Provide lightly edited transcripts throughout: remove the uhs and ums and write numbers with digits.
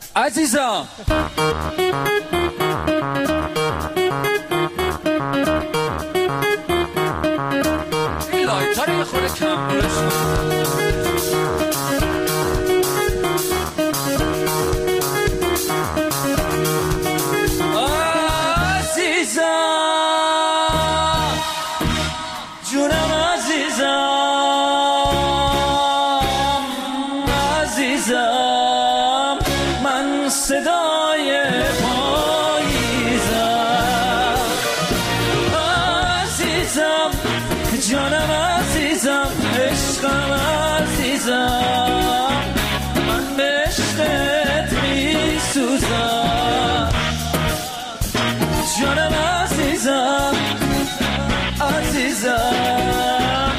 عزیزم این لایتر یه خورده کم من صدای پاییزم عزیزم جانم عزیزم عشقم عزیزم من به عشقت میسوزم جانم عزیزم عزیزم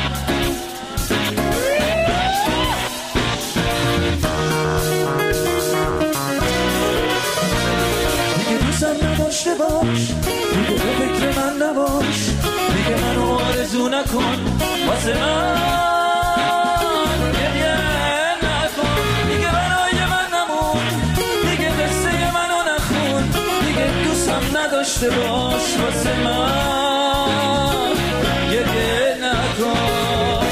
نداشته باش دیگه به فکر من نباش دیگه منو آرزو نکن واسه من گریه نکن دیگه برای من نمون دیگه قصه منو نخون دیگه دوستم نداشته باش واسه من گریه نکن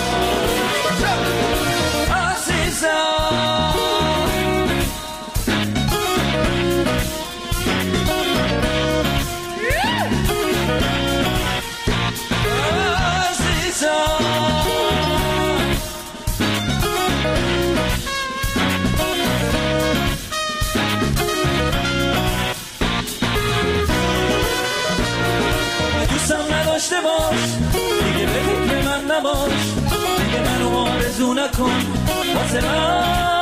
عزیزم نداشته باش دیگه به فکر من نباش دیگه منو آرزو نکن واسه من